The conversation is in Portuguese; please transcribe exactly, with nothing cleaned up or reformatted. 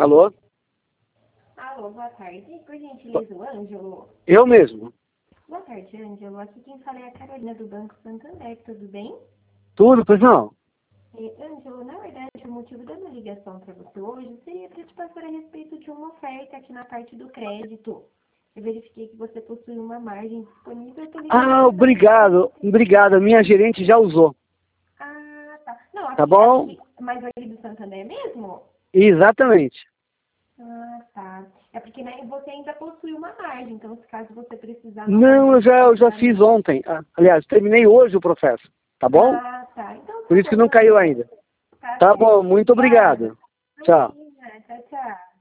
Alô? Alô, boa tarde. Por gentileza, o Ângelo. Eu mesmo. Boa tarde, Ângelo. Aqui quem fala é a Carolina do Banco Santander, tudo bem? Tudo, pois não? É, Ângelo, na verdade, o motivo da minha ligação para você hoje seria para te passar a respeito de uma oferta aqui na parte do crédito. Eu verifiquei que você possui uma margem disponível. Eu tô ligando Ah, pra obrigado. saber- Obrigado. A minha gerente já usou. Ah, tá. Não, Tá aqui, bom? aqui, mas aí do Santander mesmo? Exatamente. Ah, tá. É porque né, você ainda possui uma margem, então se caso você precisar Não, eu novamente já, eu já comprar... fiz ontem. Ah, aliás, terminei hoje o processo. Tá bom? Ah, tá. Então Por tá isso que bom, não caiu Ângelo. ainda. Tá Tá bom, certo. muito Obrigada. obrigado. Tchau. Imagina. Tchau, tchau.